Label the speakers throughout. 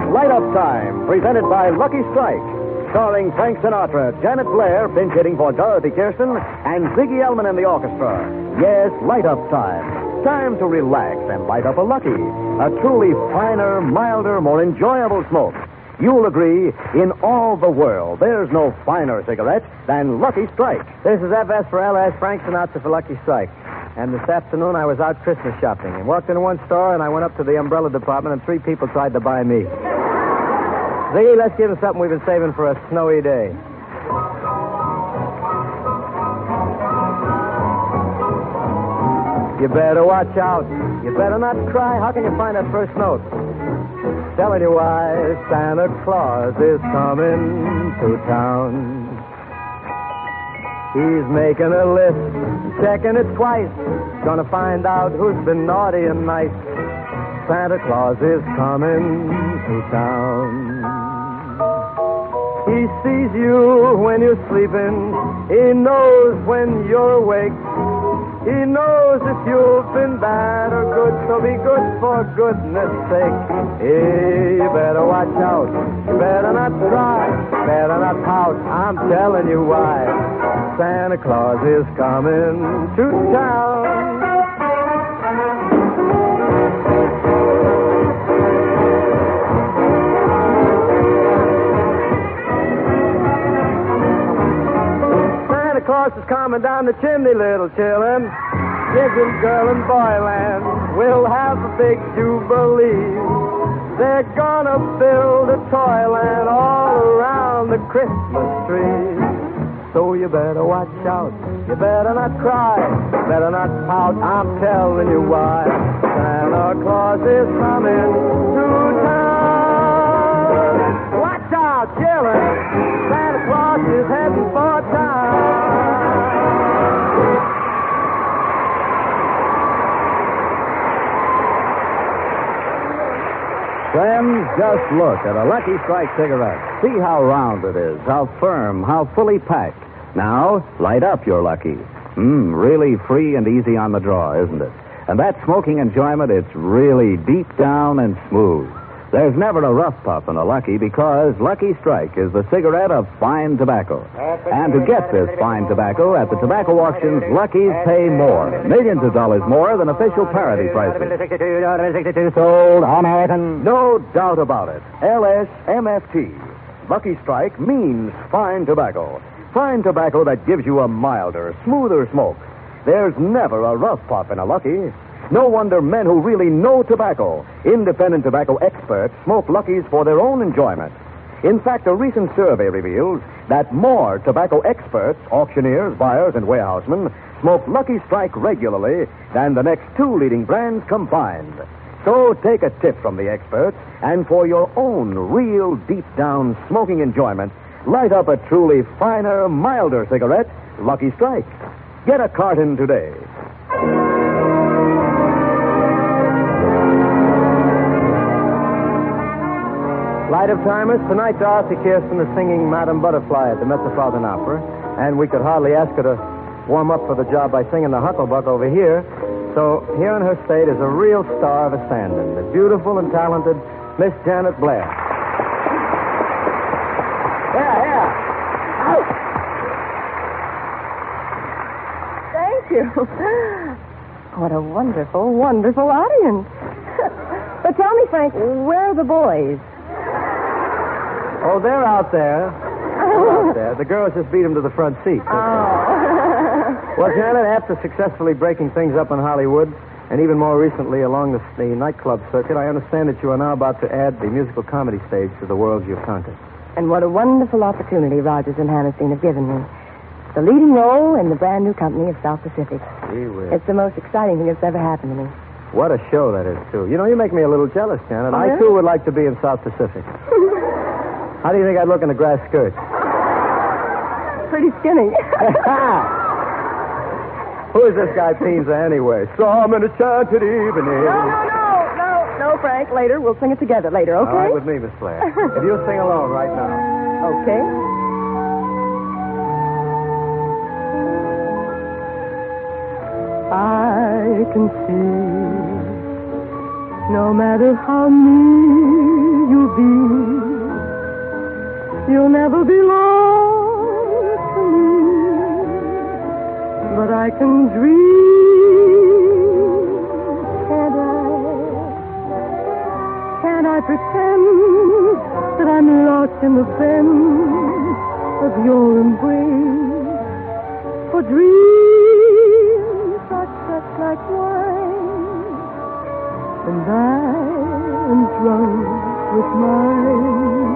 Speaker 1: Light Up Time, presented by Lucky Strike. Starring Frank Sinatra, Janet Blair, pinch hitting for Dorothy Kirsten, and Ziggy Elman in the orchestra. Yes, Light Up Time. Time to relax and light up a Lucky. A truly finer, milder, more enjoyable smoke. You'll agree, in all the world, there's no finer cigarette than Lucky Strike.
Speaker 2: This is FS for LS, Frank Sinatra for Lucky Strike. And this afternoon I was out Christmas shopping and walked into one store and I went up to the umbrella department and 3 people tried to buy me. Ziggy, let's give them something we've been saving for a snowy day. You better watch out. You better not cry. How can you find that first note? Telling you why Santa Claus is coming to town. He's making a list, checking it twice. Gonna find out who's been naughty and nice. Santa Claus is coming to town. He sees you when you're sleeping. He knows when you're awake. He knows if you've been bad or good, so be good for goodness sake. Hey, you better watch out. You better not cry. Better not pout. I'm telling you why. Santa Claus is coming to town. Santa Claus is coming down the chimney, little children. Kids and girl and boyland will have a big jubilee. They're gonna build a toyland all around the Christmas tree. So you better watch out. You better not cry. Better not pout. I'm telling you why. Santa Claus is coming to town. Watch out, children. Santa Claus is heading for town.
Speaker 1: Friends, just look at a Lucky Strike cigarette. See how round it is, how firm, how fully packed. Now, light up your Lucky. Really free and easy on the draw, isn't it? And that smoking enjoyment, it's really deep down and smooth. There's never a rough puff in a Lucky because Lucky Strike is the cigarette of fine tobacco. And to get this fine tobacco at the tobacco auctions, Luckies pay more, millions of dollars more than official parity prices.
Speaker 2: Sold American.
Speaker 1: No doubt about it. LSMFT. Lucky Strike means fine tobacco. Fine tobacco that gives you a milder, smoother smoke. There's never a rough puff in a Lucky. No wonder men who really know tobacco, independent tobacco experts, smoke Luckies for their own enjoyment. In fact, a recent survey reveals that more tobacco experts, auctioneers, buyers, and warehousemen smoke Lucky Strike regularly than the next 2 leading brands combined. So take a tip from the experts, and for your own real deep-down smoking enjoyment, light up a truly finer, milder cigarette, Lucky Strike. Get a carton today.
Speaker 2: Light of Timers, tonight Dorothy Kirsten is singing Madame Butterfly at the Metropolitan Opera, and we could hardly ask her to warm up for the job by singing the Hucklebuck over here. So here on her stage is a real star of a stand-in, the beautiful and talented Miss Janet Blair. Yeah. Out.
Speaker 3: Thank you. What a wonderful, wonderful audience. But tell me, Frank, where are the boys?
Speaker 2: Oh, they're out there. The girls just beat them to the front seat. Well, Janet, after successfully breaking things up in Hollywood, and even more recently along the nightclub circuit, I understand that you are now about to add the musical comedy stage to the worlds you've conquered.
Speaker 3: And what a wonderful opportunity Rogers and Hammerstein have given me. The leading role in the brand new company of South Pacific.
Speaker 2: Gee whiz.
Speaker 3: It's the most exciting thing that's ever happened to me.
Speaker 2: What a show that is, too. You know, you make me a little jealous, Janet.
Speaker 3: Oh,
Speaker 2: I,
Speaker 3: really?
Speaker 2: too, would like to be in South Pacific. How do you think I'd look in a grass skirt?
Speaker 3: Pretty skinny.
Speaker 2: Who is this guy Peenza anyway? Some enchanted evening.
Speaker 3: No, Frank. Later. We'll sing it together later, okay?
Speaker 2: All right with me, Miss Blair. If you'll sing along right now.
Speaker 3: Okay. I can see No matter how near you be, you'll never belong to me. But I can dream, can't I? Can't I pretend that I'm lost in the bend of your embrace? For dreams are just like wine, and I am drunk with mine.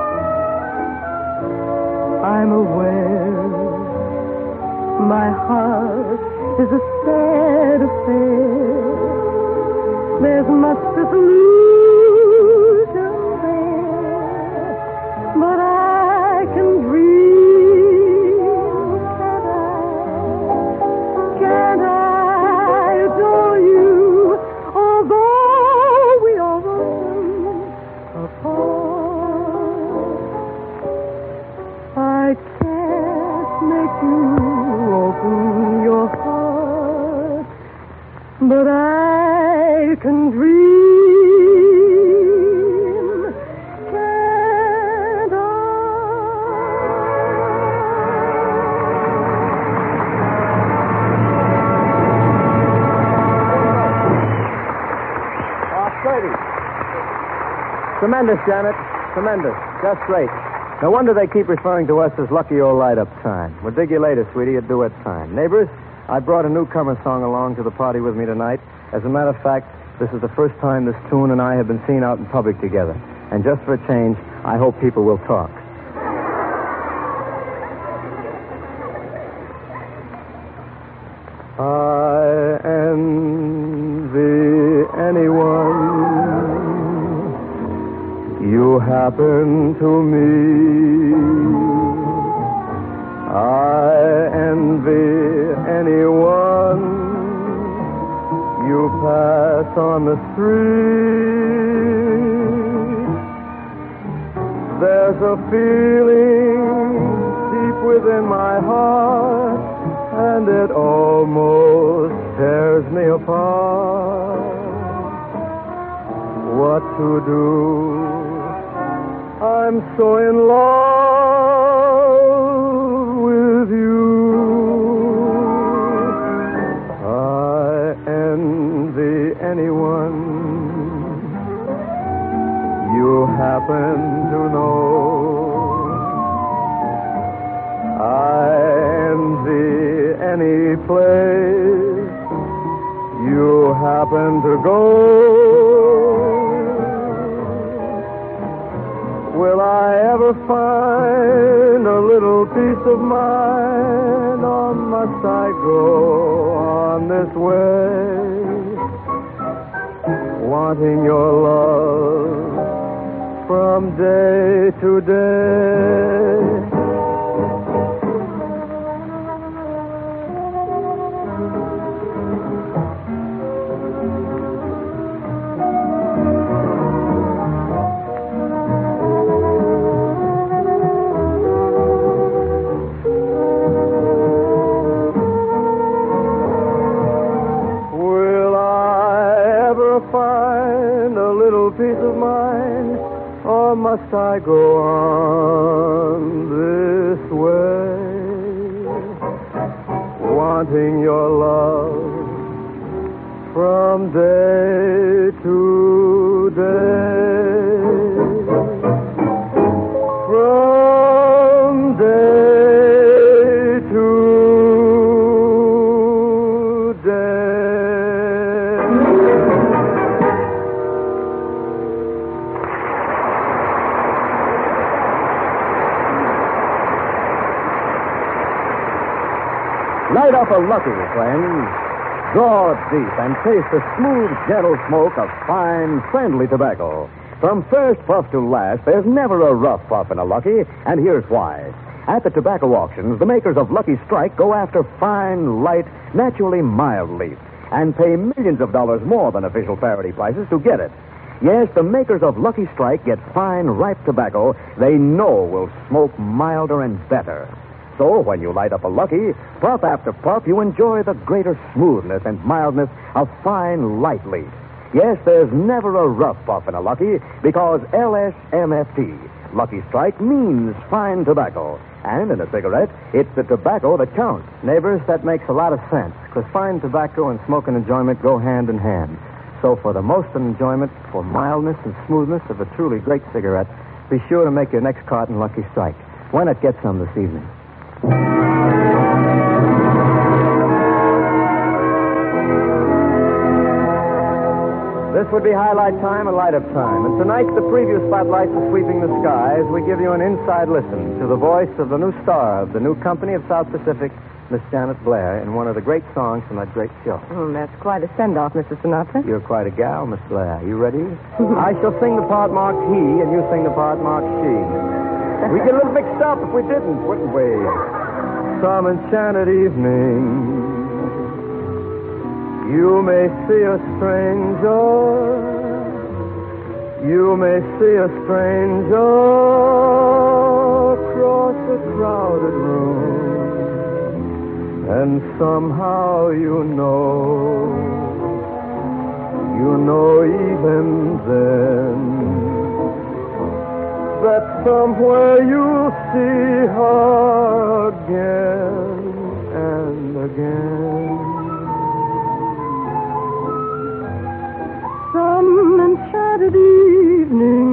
Speaker 3: I'm aware my heart is a sad affair. There's much disillusion there, but I can dream, can't I? Can't I adore you, although we are running apart? I can't make you open your heart, but I can dream, can't I?
Speaker 2: Tremendous, Janet. Tremendous. Just great. No wonder they keep referring to us as Lucky Old Light-Up Time. We'll dig you later, sweetie, at duet time. Neighbors, I brought a newcomer song along to the party with me tonight. As a matter of fact, this is the first time this tune and I have been seen out in public together. And just for a change, I hope people will talk. I envy anyone you happen to meet. I envy anyone you pass on the street. There's a feeling deep within my heart, and it almost tears me apart. What to do? I'm so in love with you. I envy anyone you happen to know. I envy any place you happen to go. Will I ever find a little peace of mind, or must I go on this way, wanting your love from day to day? Find a little peace of mind, or must I go on this way, wanting your love from day to day, from day to day.
Speaker 1: Light up a Lucky, friends. Draw it deep and taste the smooth, gentle smoke of fine, friendly tobacco. From first puff to last, there's never a rough puff in a Lucky, and here's why. At the tobacco auctions, the makers of Lucky Strike go after fine, light, naturally mild leaf and pay millions of dollars more than official parity prices to get it. Yes, the makers of Lucky Strike get fine, ripe tobacco they know will smoke milder and better. So when you light up a Lucky, puff after puff, you enjoy the greater smoothness and mildness of fine, light leaf. Yes, there's never a rough puff in a Lucky because LSMFT, Lucky Strike, means fine tobacco. And in a cigarette, it's the tobacco that counts.
Speaker 2: Neighbors, that makes a lot of sense, because fine tobacco and smoking enjoyment go hand in hand. So for the most enjoyment, for mildness and smoothness of a truly great cigarette, be sure to make your next carton Lucky Strike. Why not get some this evening? This would be highlight time and light-up time. And tonight, the preview spotlights are sweeping the sky as we give you an inside listen to the voice of the new star of the new company of South Pacific, Miss Janet Blair, in one of the great songs from that great show.
Speaker 3: That's quite a send-off, Mr. Sinatra.
Speaker 2: You're quite a gal, Miss Blair. You ready? I shall sing the part marked he, and you sing the part marked she. We'd get a little mixed up if we didn't, wouldn't we? Some enchanted evening, you may see a stranger. You may see a stranger across a crowded room, and somehow you know even then, that somewhere you'll see her again and again. Some enchanted evening,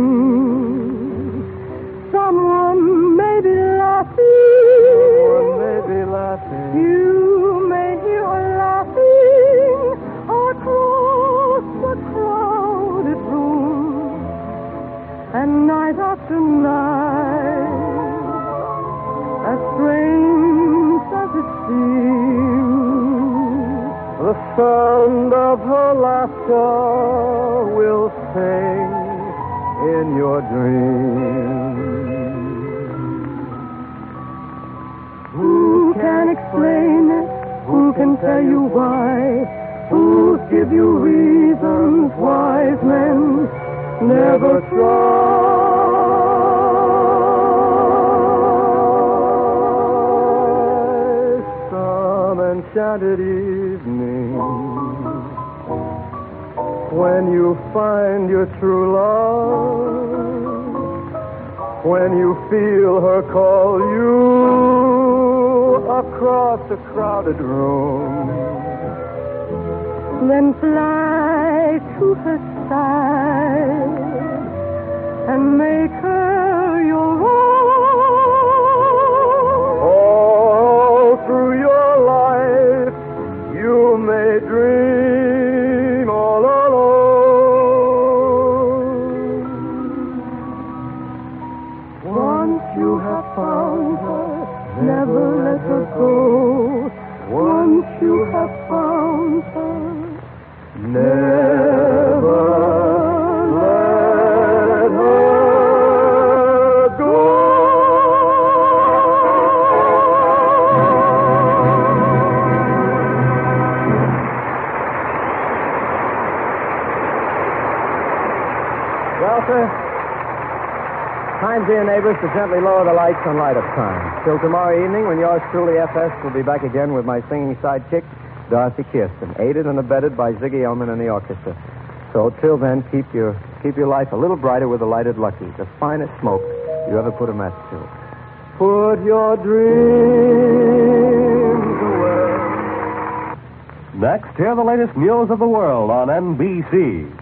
Speaker 2: someone may be laughing. You may hear her laughing across the crowded room. And night after night, as strange as it seems, the sound of her laughter will sing in your dreams. Who can explain it? Who can tell you why? Who'll give you reasons wise men never try? Some enchanted evening, when you find your true love, when you feel her call you across a crowded room, then fly to her side and make her your own. All through your life you may dream all alone. Once you have found her, never let her go. Once you have found her, never let her go. Well, sir, time, dear neighbors, to gently lower the lights on light-up time. Till tomorrow evening, when yours truly, FS, will be back again with my singing sidekick, Dorothy Kirsten, aided and abetted by Ziggy Elman and the orchestra. So till then, keep your life a little brighter with a lighted Lucky, the finest smoke you ever put a match to. Put your dreams away.
Speaker 4: Next, hear the latest news of the world on NBC.